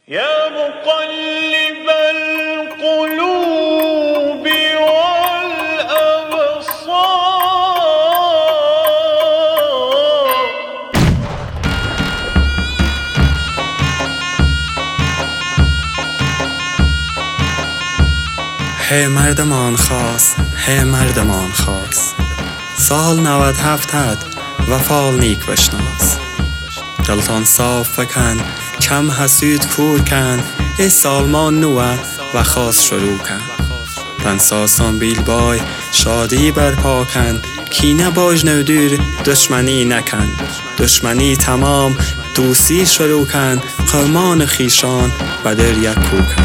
يا مقلب القلوب والأبصار. هی مردمان خواست، هی مردمان خواست، سال 97 و فال نیک بشناس. دلتان صاف بکن، کم حسود کور کن، ای سالمان نوه و خواست شروع کن. تنساسان بیل بای شادی برپا کن، کینه باج نودور دشمنی نکن. دشمنی تمام دوستی شروع کن، قومان خیشان بدر یک کو کن.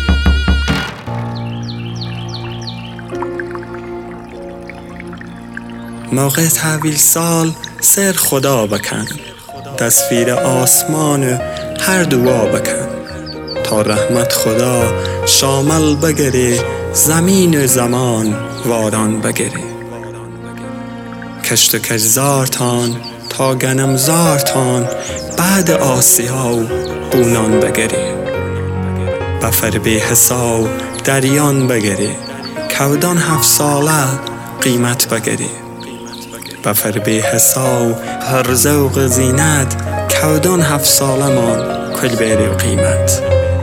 موقع تحویل سال سر خدا بکن، تصویر آسمان هر دعا بکن. تا رحمت خدا شامل بگیره، زمین و زمان واران بگیره. کشت و کشزارتان تا گنمزارتان، بعد آسیا و بونان بگیره. بفر بی حساب دریان بگیره، کودان 7 ساله قیمت بگیره. بفر بی حساب هر ذوق زینت، کودان 7 سالمان کل بیری و قیمت.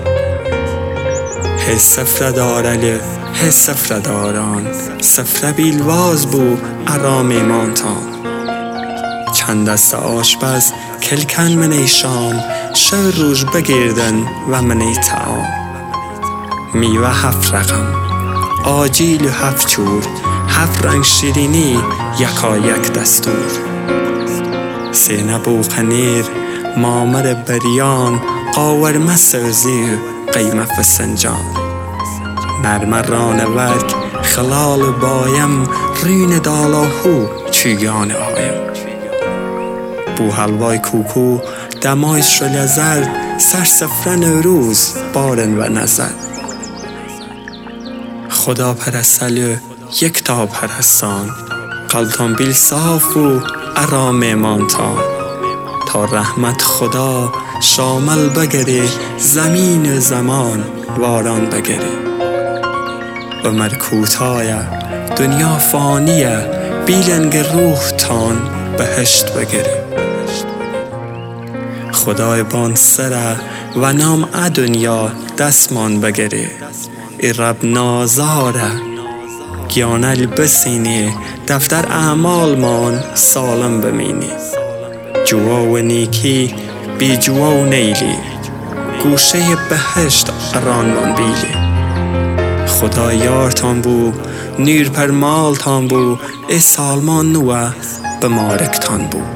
هی سفره دارلی هی سفره داران، سفره بیلواز بو ارام ایمانتان. چند دست آشپز کلکن منی شام، شو روز بگیردن و منی تعام. میوه 7 رقم، آجیل و 7 چور، 7 رنگ شیرینی یکا یک دستور. سینه بوقنیر مامر بریان، قاورمه سوزی قیمه فسنجان. مرمر رانورک خلال بایم، رین دالاهو چیگان آیم. بو حلوای کوکو دمای شل زرد، سرسفره نوروز بارن و نظر. خدا پرستلو یک تا پرستان، قلبتان بیل صاف و ارام ایمانتان. تا رحمت خدا شامل بگیره، زمین و زمان واران بگیره. عمر کوتاه دنیا فانیه، بیلنگ روح تان بهشت بگیره. خدای بان سره و نام دنیا دستمان بگیره. ای رب نازاره گیانل بسینی، دفتر اعمال مان سالم بمینی. جوا و نیکی بی جوا و نیلی، گوشه بهشت اران من بیلی. خدا یارتان بو نیر پر مالتان بو، ای سالمان نوه بمارکتان بو.